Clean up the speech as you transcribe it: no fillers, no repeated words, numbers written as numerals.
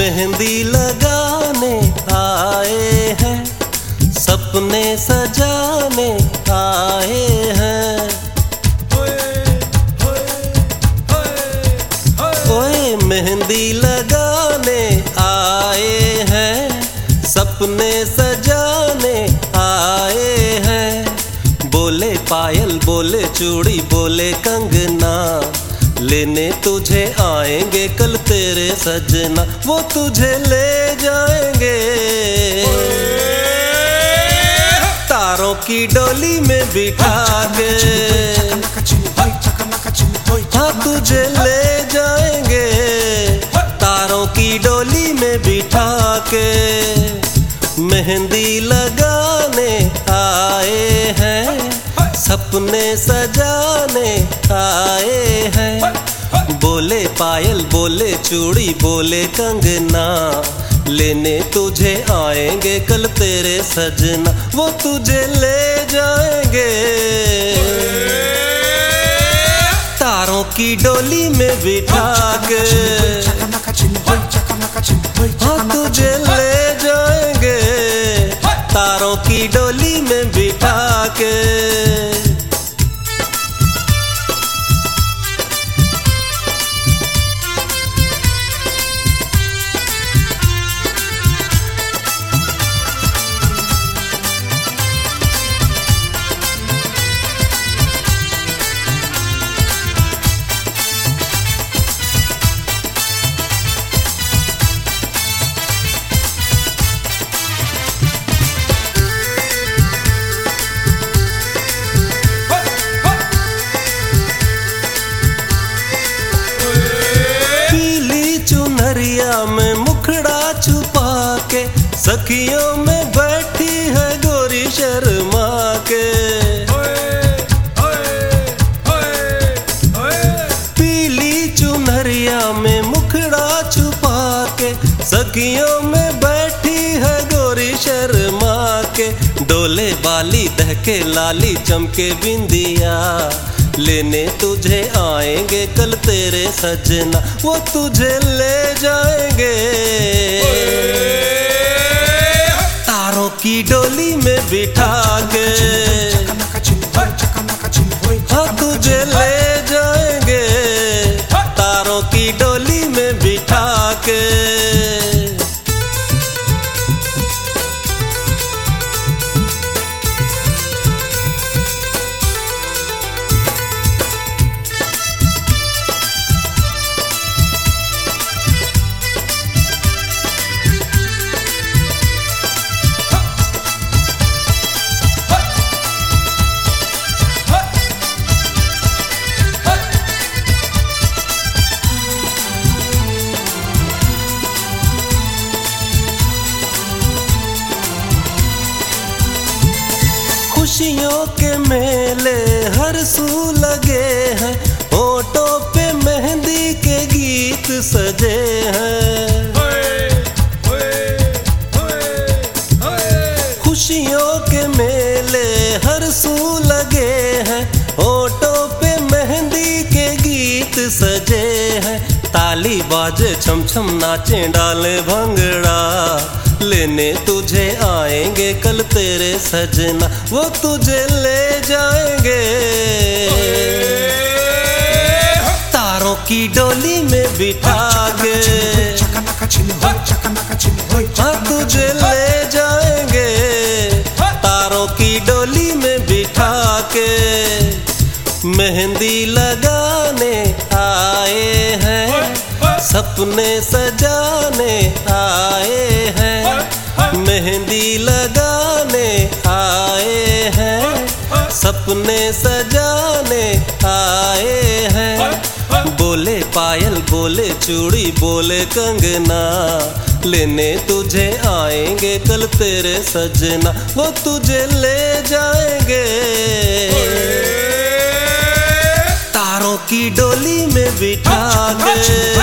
मेहंदी लगाने आए हैं, सपने सजाने आए हैं। ओए मेहंदी लगाने आए हैं, सपने सजाने आए हैं। बोले पायल बोले चूड़ी बोले कंगना, लेने तुझे आएंगे कल तेरे सजना, वो तुझे ले जाएंगे तारों की डोली में बिठा के। हाँ तुझे ले जाएंगे तारों की डोली में बिठा के। मेहंदी लगाने आए हैं, सपने सजाने आए हैं। बोले पायल बोले चूड़ी बोले कंगना, लेने तुझे आएंगे कल तेरे सजना, वो तुझे ले जाएंगे तारों की डोली में बिठा के। हाँ तुझे ले जाएंगे तारों की डोली में बिठा के। में मुखड़ा छुपा के सखियों में बैठी है गोरी शर्मा के। पीली चुनरिया में मुखड़ा छुपा के सखियों में बैठी है गोरी शर्मा के। डोले बाली दहके लाली चमके बिंदिया, लेने तुझे आएंगे कल तेरे सजना, वो तुझे ले जाएंगे तारों की डोली में बिठा के। हाँ तुझे ले जाएंगे तारों की डोली में बिठा के। खुशियों के मेले हर सू लगे हैं, होठों पे मेहंदी के गीत सजे हैं। खुशियों के मेले हर सू लगे हैं, होठों पे मेहंदी के गीत सजे हैं। ताली बाजे छम छम नाचे डाले भंगड़ा, लेने तुझे आएंगे कल तेरे सजना, वो तुझे ले जाएंगे तारों की डोली में बिठा के। हाँ तुझे ले जाएंगे तारों की डोली में बिठा के। मेहंदी लगाने आए हैं, सपने सजाने आए हैं। मेहंदी लगाने आए हैं, सपने सजाने आए हैं। बोले पायल बोले चूड़ी बोले कंगना, लेने तुझे आएंगे कल तेरे सजना, वो तुझे ले जाएंगे तारों की डोली में बिठा के।